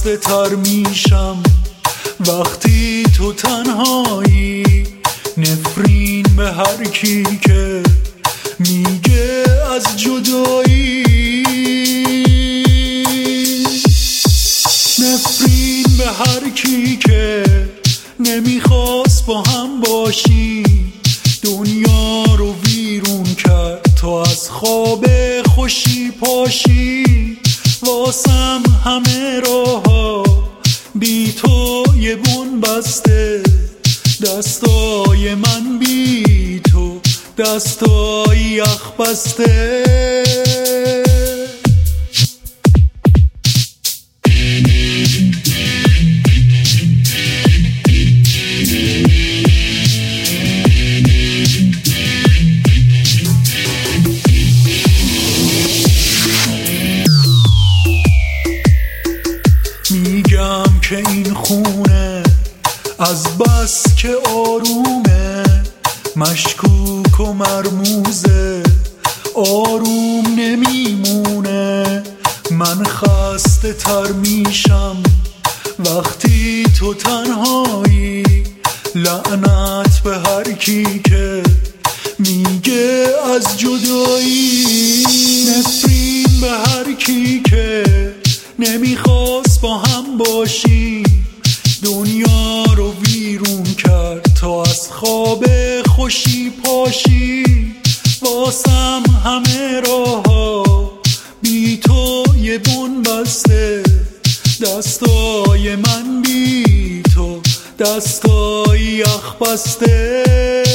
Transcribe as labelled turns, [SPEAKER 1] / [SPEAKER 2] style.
[SPEAKER 1] خسته تر میشم وقتی تو تنهایی. نفرین به هر کی که میگه از جدایی، نفرین به هر کی که نمیخواست با هم باشی. دنیا رو ویرون کرد تو از خواب خوشی پاشی. واسم همه راه‌ها بی تو یه بن بسته، دستای من بی تو دستای یخ بسته. میگم که این خونه از بس که آرومه، مشکوک و مرموزه، آروم نمیمونه. من خسته تر میشم وقتی تو تنهایی. لعنت به هر کی که میگه از جدایی، نفرین به هر کی که نمیخواست با هم باشی. دنیا رو ویرون کرد تا از خواب خوشی پاشی. واسم همه راه‌ها بی تو یه بن بسته، دستای من بی تو دستای یخ بسته.